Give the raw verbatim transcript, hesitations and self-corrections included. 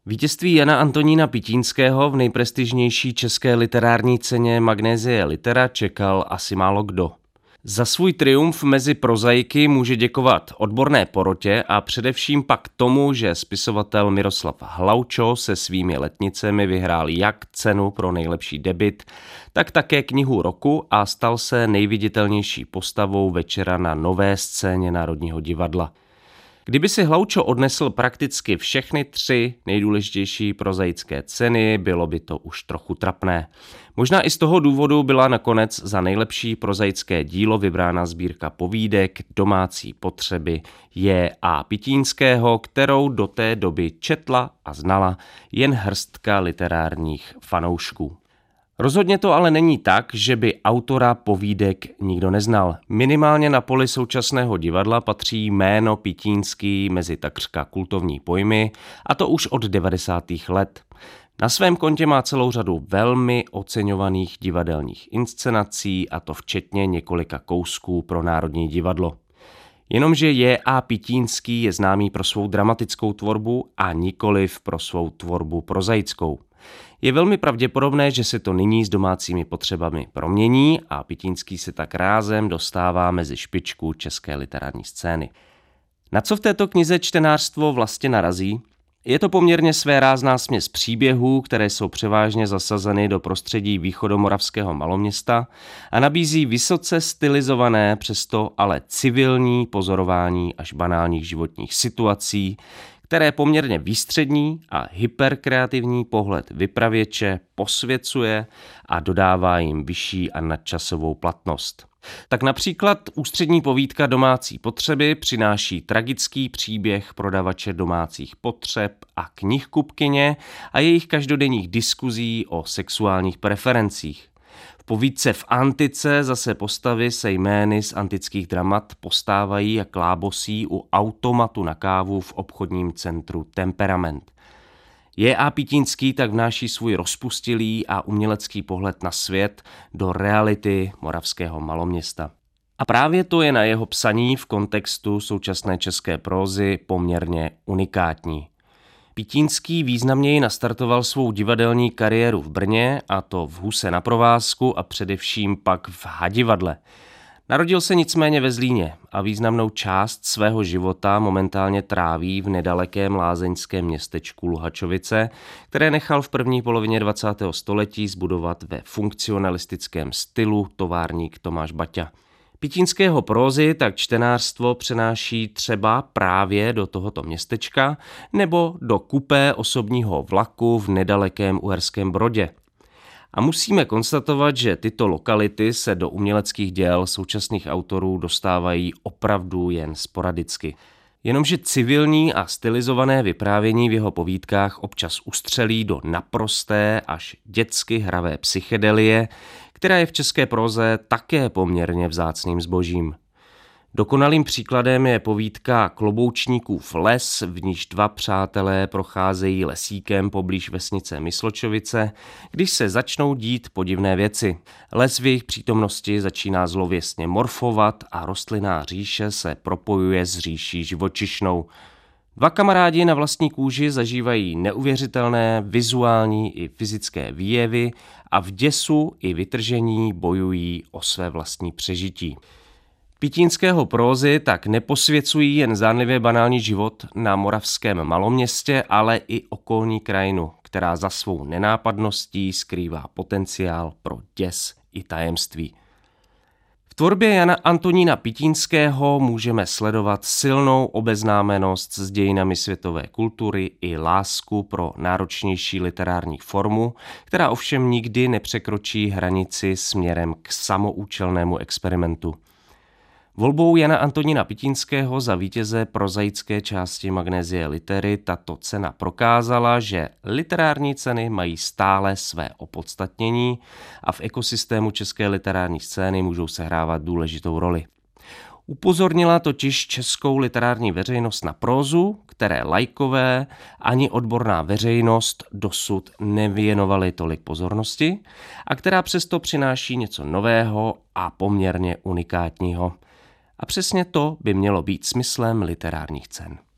Vítězství Jana Antonína Pitínského v nejprestižnější české literární ceně Magnesie Litera čekal asi málo kdo. Za svůj triumf mezi prozaiky může děkovat odborné porotě a především pak tomu, že spisovatel Miroslav Hlaučo se svými letnicemi vyhrál jak cenu pro nejlepší debut, tak také knihu roku a stal se nejviditelnější postavou večera na Nové scéně Národního divadla. Kdyby si Hlaučo odnesl prakticky všechny tři nejdůležitější prozaické ceny, bylo by to už trochu trapné. Možná i z toho důvodu byla nakonec za nejlepší prozaické dílo vybrána sbírka povídek Domácí potřeby J. A. Pitínského, kterou do té doby četla a znala jen hrstka literárních fanoušků. Rozhodně to ale není tak, že by autora povídek nikdo neznal. Minimálně na poli současného divadla patří jméno Pitínský mezi takřka kultovní pojmy, a to už od devadesátých let. Na svém kontě má celou řadu velmi oceňovaných divadelních inscenací, a to včetně několika kousků pro Národní divadlo. Jenomže J. A. Pitínský je známý pro svou dramatickou tvorbu a nikoliv pro svou tvorbu prozaickou. Je velmi pravděpodobné, že se to nyní s Domácími potřebami promění a Pitínský se tak rázem dostává mezi špičku české literární scény. Na co v této knize čtenářstvo vlastně narazí? Je to poměrně svérázná směs příběhů, které jsou převážně zasazeny do prostředí východomoravského maloměsta a nabízí vysoce stylizované, přesto ale civilní pozorování až banálních životních situací, které poměrně výstřední a hyperkreativní pohled vypravěče posvěcuje a dodává jim vyšší a nadčasovou platnost. Tak například ústřední povídka Domácí potřeby přináší tragický příběh prodavače domácích potřeb a knihkupkyně a jejich každodenních diskuzí o sexuálních preferencích. V povídce V antice zase postavy se jmény z antických dramat postávají jak klábosí u automatu na kávu v obchodním centru Temperament. J. A. Pitínský tak vnáší svůj rozpustilý a umělecký pohled na svět do reality moravského maloměsta. A právě to je na jeho psaní v kontextu současné české prózy poměrně unikátní. Pitínský významněji nastartoval svou divadelní kariéru v Brně, a to v Huse na provázku a především pak v Hadivadle. Narodil se nicméně ve Zlíně a významnou část svého života momentálně tráví v nedalekém lázeňském městečku Luhačovice, které nechal v první polovině dvacátého století zbudovat ve funkcionalistickém stylu továrník Tomáš Baťa. Pitínského prózy tak čtenářstvo přenáší třeba právě do tohoto městečka nebo do kupé osobního vlaku v nedalekém Uherském Brodě. A musíme konstatovat, že tyto lokality se do uměleckých děl současných autorů dostávají opravdu jen sporadicky. Jenomže civilní a stylizované vyprávění v jeho povídkách občas ustřelí do naprosté až dětsky hravé psychedelie, která je v české próze také poměrně vzácným zbožím. Dokonalým příkladem je povídka Kloboučníkův les, v níž dva přátelé procházejí lesíkem poblíž vesnice Mysločovice, když se začnou dít podivné věci. Les v jejich přítomnosti začíná zlověstně morfovat a rostlinná říše se propojuje s říší živočišnou. Dva kamarádi na vlastní kůži zažívají neuvěřitelné vizuální i fyzické výjevy a v děsu i vytržení bojují o své vlastní přežití. Pitínského prózy tak neposvěcují jen zdánlivě banální život na moravském maloměstě, ale i okolní krajinu, která za svou nenápadností skrývá potenciál pro děs i tajemství. V tvorbě Jana Antonína Pitínského můžeme sledovat silnou obeznámenost s dějinami světové kultury i lásku pro náročnější literární formu, která ovšem nikdy nepřekročí hranici směrem k samoučelnému experimentu. Volbou Jana Antonína Pitínského za vítěze prozaické části Magnesie Litery tato cena prokázala, že literární ceny mají stále své opodstatnění a v ekosystému české literární scény můžou sehrávat důležitou roli. Upozornila totiž českou literární veřejnost na prózu, které laikové ani odborná veřejnost dosud nevěnovali tolik pozornosti a která přesto přináší něco nového a poměrně unikátního. A přesně to by mělo být smyslem literárních cen.